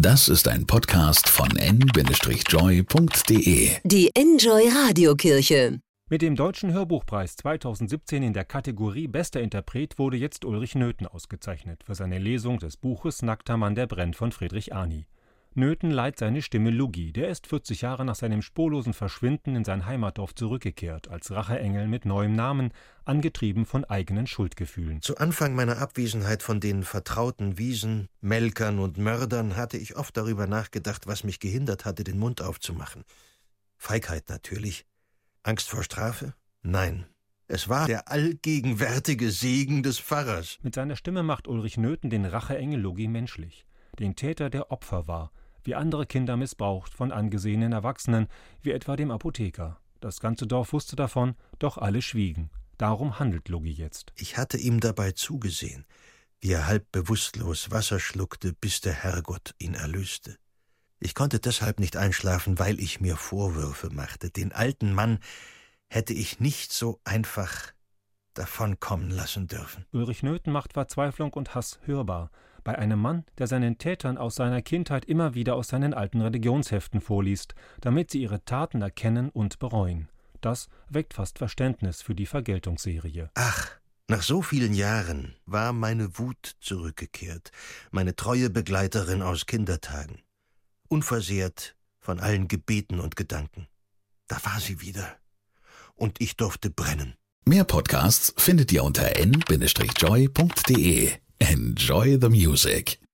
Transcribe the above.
Das ist ein Podcast von n-joy.de. Die Enjoy Radiokirche. Mit dem Deutschen Hörbuchpreis 2017 in der Kategorie Bester Interpret wurde jetzt Ulrich Nöthen ausgezeichnet für seine Lesung des Buches Nackter Mann, der brennt von Friedrich Arnie. Nöthen leiht seine Stimme Luggi, der ist 40 Jahre nach seinem spurlosen Verschwinden in sein Heimatdorf zurückgekehrt, als Racheengel mit neuem Namen, angetrieben von eigenen Schuldgefühlen. Zu Anfang meiner Abwesenheit von den vertrauten Wiesen, Melkern und Mördern hatte ich oft darüber nachgedacht, was mich gehindert hatte, den Mund aufzumachen. Feigheit natürlich. Angst vor Strafe? Nein. Es war der allgegenwärtige Segen des Pfarrers. Mit seiner Stimme macht Ulrich Nöthen den Racheengel Luggi menschlich. Den Täter, der Opfer war, wie andere Kinder missbraucht von angesehenen Erwachsenen, wie etwa dem Apotheker. Das ganze Dorf wusste davon, doch alle schwiegen. Darum handelt Luggi jetzt. Ich hatte ihm dabei zugesehen, wie er halb bewusstlos Wasser schluckte, bis der Herrgott ihn erlöste. Ich konnte deshalb nicht einschlafen, weil ich mir Vorwürfe machte. Den alten Mann hätte ich nicht so einfach davonkommen lassen dürfen. Ulrich Nöthen macht Verzweiflung und Hass hörbar. Bei einem Mann, der seinen Tätern aus seiner Kindheit immer wieder aus seinen alten Religionsheften vorliest, damit sie ihre Taten erkennen und bereuen. Das weckt fast Verständnis für die Vergeltungsserie. Ach, nach so vielen Jahren war meine Wut zurückgekehrt, meine treue Begleiterin aus Kindertagen. Unversehrt von allen Gebeten und Gedanken. Da war sie wieder. Und ich durfte brennen. Mehr Podcasts findet ihr unter n-joy.de. Enjoy the music.